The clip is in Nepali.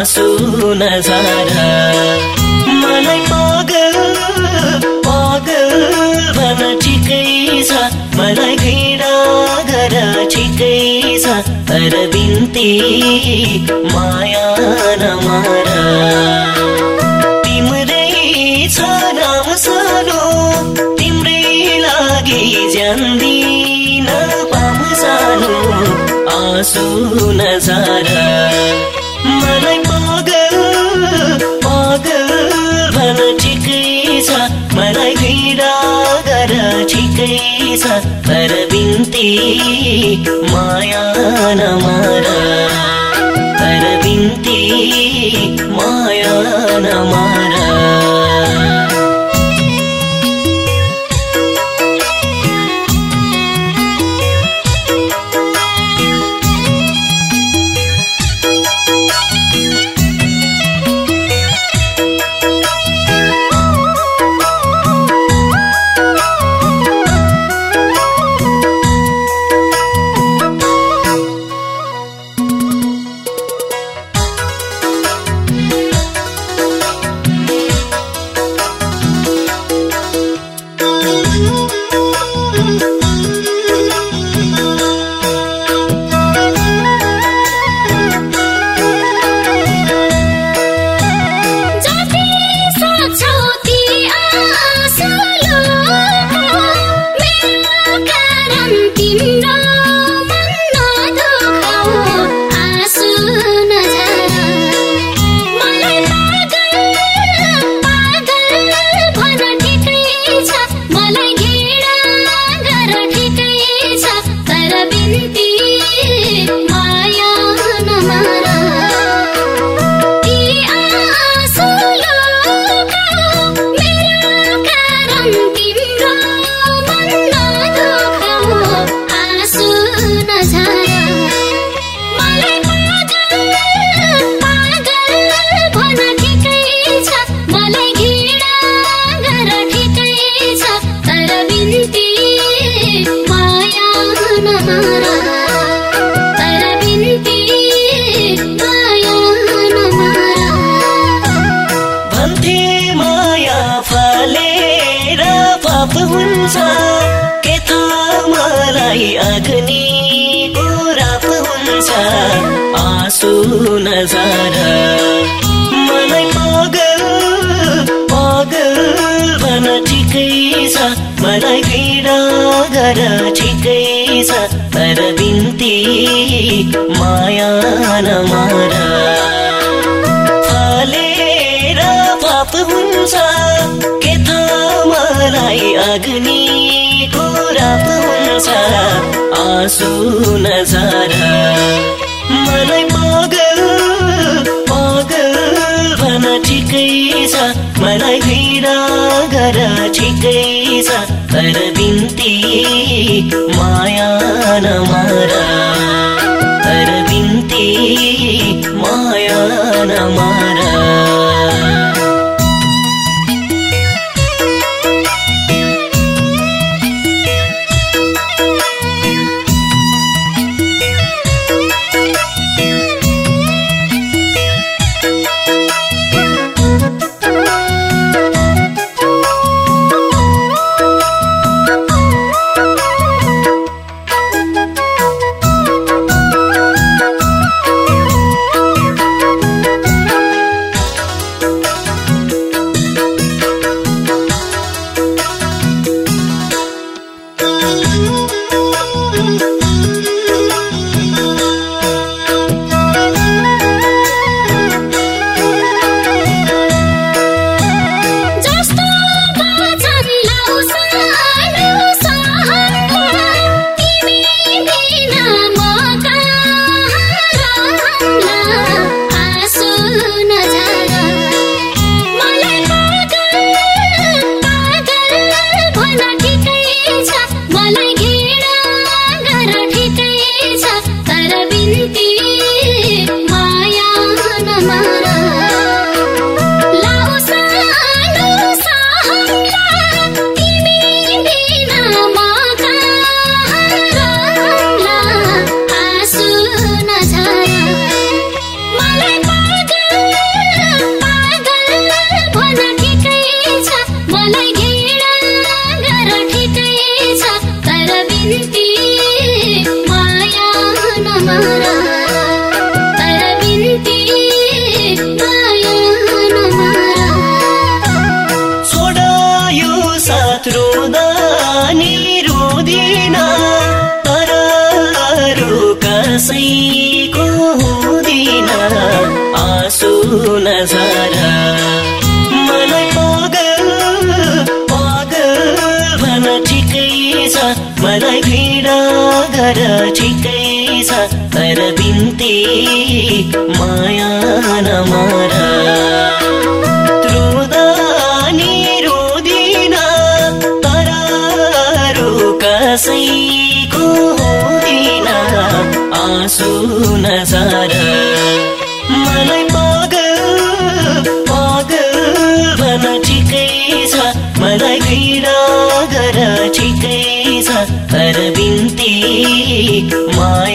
आँसु नझार मलाई पागल पागल भन ठिकै छ मलाई घृणा गर ठिकै छ तर बिन्ती माया नमार तिम्रै छ नाम सानो तिम्रै लागि ज्यान दिन पाम सानो आँसु नझार मलाई पागल पागल भन ठिकै छ मलाई घृणा गर ठिकै छ तर बिन्ती माया नमार तर बिन्ती माया नमार हुन्छ के थाहा मलाई अग्निको राप हुन्छ आँसु नझार मलाई पागल पागल भन ठिकै छ मलाई घृणा गर ठिकै छ तर बिन्ती माया नमार फलेर पाप हुन्छ के थाहा मलाई अग्निको राप हुन्छ आँसु नझार मलाई पागल पागल भन ठिकै छ मलाई घृणा गर ठिकै छ तर बिन्ती माया नमार तर बिन्ती माया नमार कसैको हुँदैन आँसु नझर मलाई पागल पागल भन ठिकै छ मलाई घृणा गर ठिकै छ तर बिन्ती माया नमार रुँदा नि रुँदिन तर कसैको हुँदैन आँसु नझर मलाई पागल पागल भन ठिकै छ मलाई घृणा गर ठिकै छ तर बिन्ती माया